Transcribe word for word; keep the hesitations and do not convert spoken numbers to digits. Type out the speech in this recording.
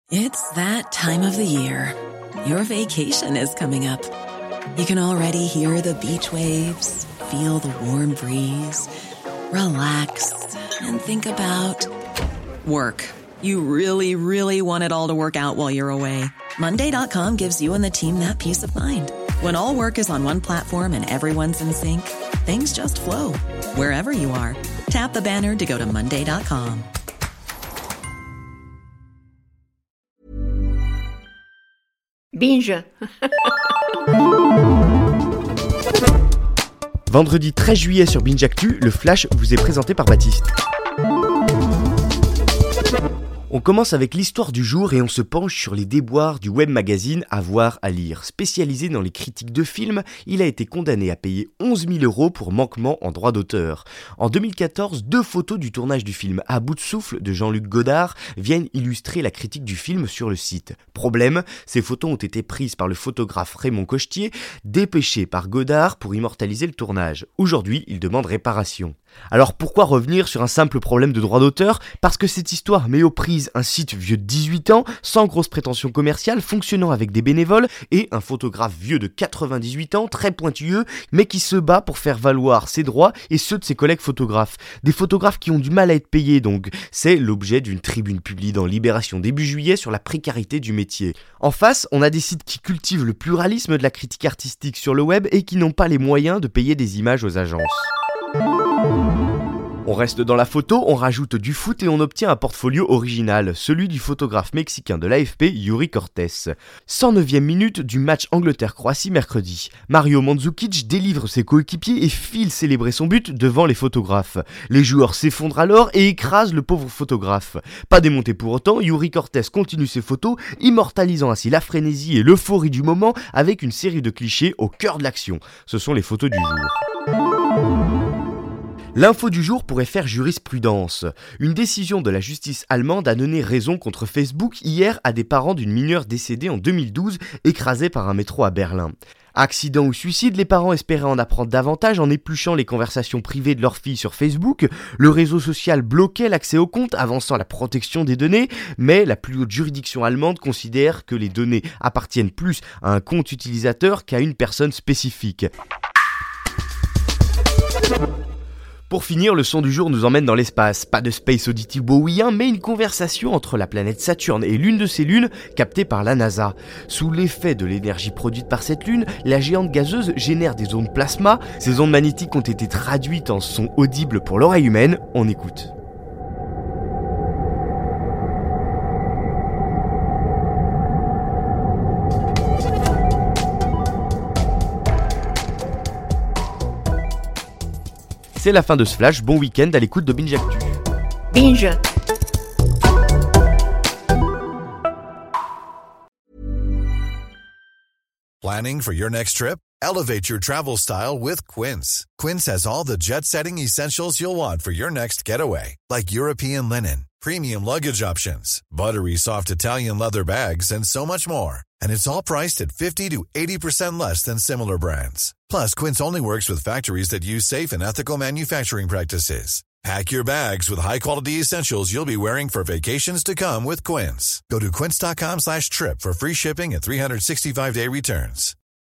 It's that time of the year. Your vacation is coming up. You can already hear the beach waves, feel the warm breeze, relax, and think about work. You really, really want it all to work out while you're away. Monday dot com gives you and the team that peace of mind. When all work is on one platform and everyone's in sync, things just flow. Wherever you are, tap the banner to go to Monday dot com. Binge. Vendredi treize juillet sur Binge Actu, le Flash vous est présenté par Baptiste. On commence avec l'histoire du jour et on se penche sur les déboires du web magazine À voir, à lire. Spécialisé dans les critiques de films, il a été condamné à payer onze mille euros pour manquement en droit d'auteur. En deux mille quatorze, deux photos du tournage du film À bout de souffle de Jean-Luc Godard viennent illustrer la critique du film sur le site. Problème, ces photos ont été prises par le photographe Raymond Cochetier, dépêché par Godard pour immortaliser le tournage. Aujourd'hui, il demande réparation. Alors pourquoi revenir sur un simple problème de droit d'auteur ? Parce que cette histoire met aux prises un site vieux de dix-huit ans, sans grosse prétention commerciale, fonctionnant avec des bénévoles, et un photographe vieux de quatre-vingt-dix-huit ans, très pointilleux, mais qui se bat pour faire valoir ses droits et ceux de ses collègues photographes. Des photographes qui ont du mal à être payés donc. C'est l'objet d'une tribune publiée dans Libération début juillet sur la précarité du métier. En face, on a des sites qui cultivent le pluralisme de la critique artistique sur le web et qui n'ont pas les moyens de payer des images aux agences. On reste dans la photo, on rajoute du foot et on obtient un portfolio original, celui du photographe mexicain de l'A F P, Yuri Cortés. cent neuvième minute du match Angleterre-Croatie mercredi. Mario Mandzukic délivre ses coéquipiers et file célébrer son but devant les photographes. Les joueurs s'effondrent alors et écrasent le pauvre photographe. Pas démonté pour autant, Yuri Cortés continue ses photos, immortalisant ainsi la frénésie et l'euphorie du moment avec une série de clichés au cœur de l'action. Ce sont les photos du jour. L'info du jour pourrait faire jurisprudence. Une décision de la justice allemande a donné raison contre Facebook hier à des parents d'une mineure décédée en deux mille douze, écrasée par un métro à Berlin. Accident ou suicide, les parents espéraient en apprendre davantage en épluchant les conversations privées de leur fille sur Facebook. Le réseau social bloquait l'accès au compte, avançant la protection des données, mais la plus haute juridiction allemande considère que les données appartiennent plus à un compte utilisateur qu'à une personne spécifique. Pour finir, le son du jour nous emmène dans l'espace. Pas de space auditif bowien, mais une conversation entre la planète Saturne et l'une de ses lunes, captée par la NASA. Sous l'effet de l'énergie produite par cette lune, la géante gazeuse génère des ondes plasma. Ces ondes magnétiques ont été traduites en sons audibles pour l'oreille humaine. On écoute. C'est la fin de ce flash, bon week-end à l'écoute de Binge Actu. Binge. Planning for your next trip? Elevate your travel style with Quince. Quince has all the jet-setting essentials you'll want for your next getaway, like European linen, premium luggage options, buttery soft Italian leather bags, and so much more. And it's all priced at fifty to eighty percent less than similar brands. Plus, Quince only works with factories that use safe and ethical manufacturing practices. Pack your bags with high-quality essentials you'll be wearing for vacations to come with Quince. Go to quince.com slash trip for free shipping and three sixty-five day returns.